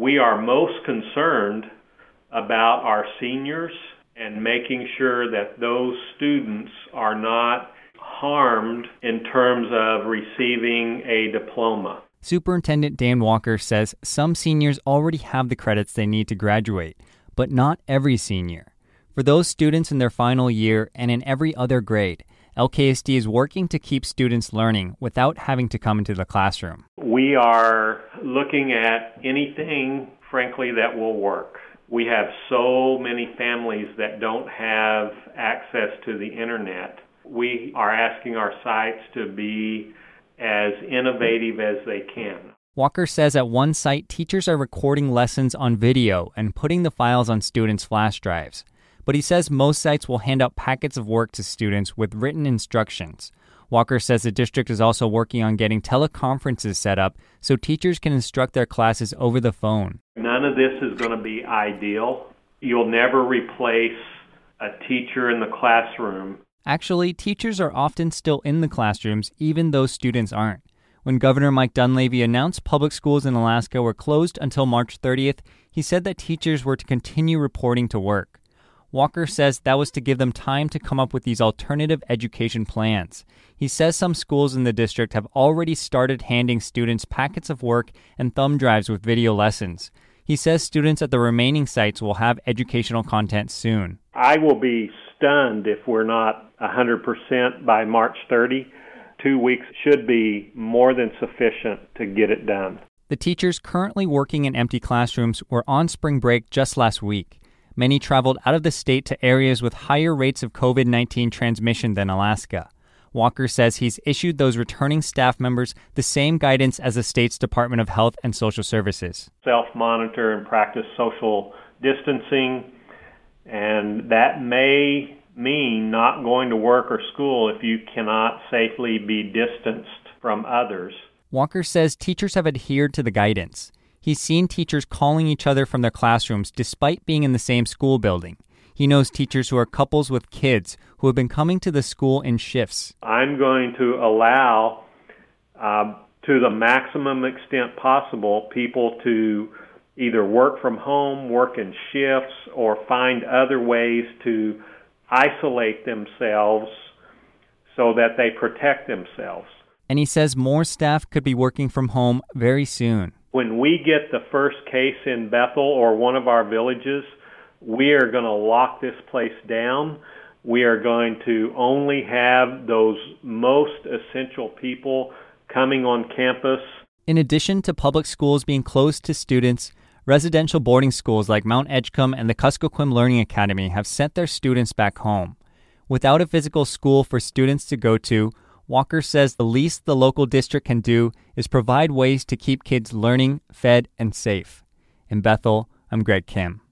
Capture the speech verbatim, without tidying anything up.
We are most concerned about our seniors and making sure that those students are not harmed in terms of receiving a diploma. Superintendent Dan Walker says some seniors already have the credits they need to graduate, but not every senior. For those students in their final year and in every other grade, L K S D is working to keep students learning without having to come into the classroom. We are looking at anything, frankly, that will work. We have so many families that don't have access to the internet. We are asking our sites to be as innovative as they can. Walker says at one site, teachers are recording lessons on video and putting the files on students' flash drives. But he says most sites will hand out packets of work to students with written instructions. Walker says the district is also working on getting teleconferences set up so teachers can instruct their classes over the phone. None of this is going to be ideal. You'll never replace a teacher in the classroom. Actually, teachers are often still in the classrooms, even though students aren't. When Governor Mike Dunleavy announced public schools in Alaska were closed until March thirtieth, he said that teachers were to continue reporting to work. Walker says that was to give them time to come up with these alternative education plans. He says some schools in the district have already started handing students packets of work and thumb drives with video lessons. He says students at the remaining sites will have educational content soon. I will be stunned if we're not one hundred percent by March thirtieth. Two weeks should be more than sufficient to get it done. The teachers currently working in empty classrooms were on spring break just last week. Many traveled out of the state to areas with higher rates of covid nineteen transmission than Alaska. Walker says he's issued those returning staff members the same guidance as the state's Department of Health and Social Services. Self-monitor and practice social distancing, and that may mean not going to work or school if you cannot safely be distanced from others. Walker says teachers have adhered to the guidance. He's seen teachers calling each other from their classrooms despite being in the same school building. He knows teachers who are couples with kids who have been coming to the school in shifts. I'm going to allow, uh, to the maximum extent possible, people to either work from home, work in shifts, or find other ways to isolate themselves so that they protect themselves. And he says more staff could be working from home very soon. When we get the first case in Bethel or one of our villages, we are going to lock this place down. We are going to only have those most essential people coming on campus. In addition to public schools being closed to students, residential boarding schools like Mount Edgecombe and the Kuskokwim Learning Academy have sent their students back home. Without a physical school for students to go to, Walker says the least the local district can do is provide ways to keep kids learning, fed, and safe. In Bethel, I'm Greg Kim.